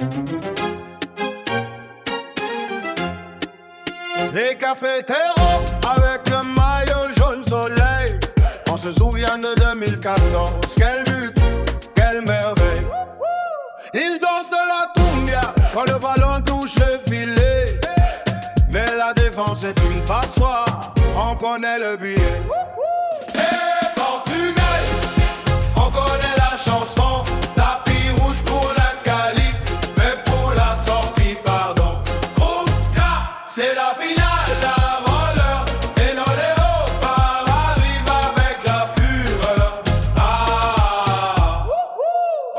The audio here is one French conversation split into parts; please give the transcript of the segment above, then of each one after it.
Les cafétéros avec le maillot jaune soleil. On se souvient de 2014. Quel but, quelle merveille. Ils dansent la cumbia quand le ballon touche le filet. Mais la défense est une passoire, on connaît le billet. Et Portugal, on connaît la chanson. Tapis rouge pour la qualif, mais pour la sortie, pardon. Groupe K, c'est la finale avant l'heure. Et nos léopards arrivent avec la fureur. Ah, oh,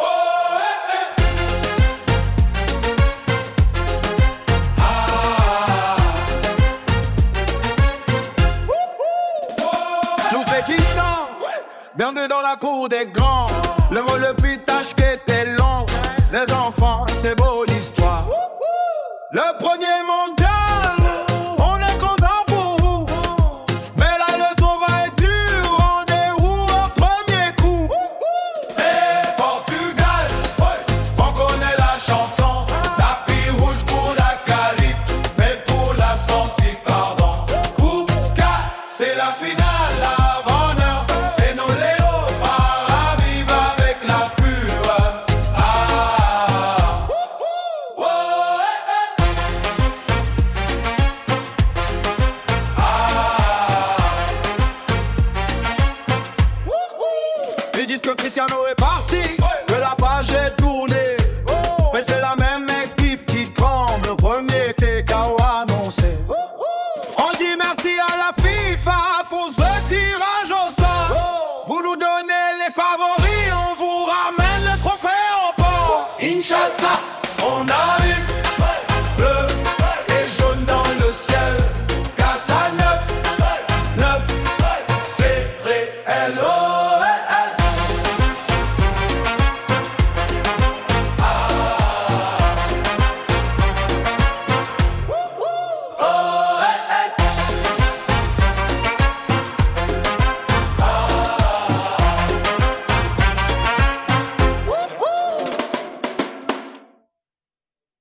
L'Ouzbékistan, bienvenue dans la cour des grands. Le vol le pitage qui était long. Les enfants, c'est beau l'histoire. Le premier mondial, on est content pour vous. Mais la leçon va être dure, rendez-vous au premier coup. Et Portugal, on connaît la chanson. Tapis rouge pour la qualif, mais pour la sortie, pardon. Coupe K, c'est la finale avant l'heure. Et nos léopards arrivent avec la fureur. Ah, oh, Ils disent que Cristiano est parti, que la page est tournée.